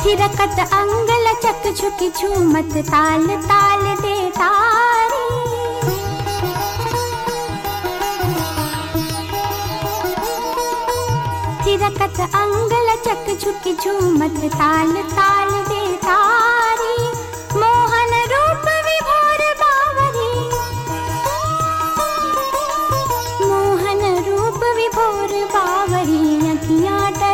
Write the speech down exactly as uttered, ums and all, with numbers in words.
थिरकत अंग लचक झुकी झूमत ताल ताल दे तारी। थिरकत अंग लचक झुकी झूमत ताल ताल दे तारी। मोहन रूप विभोर बावरी, मोहन रूप विभोर बावरी। अखियाँ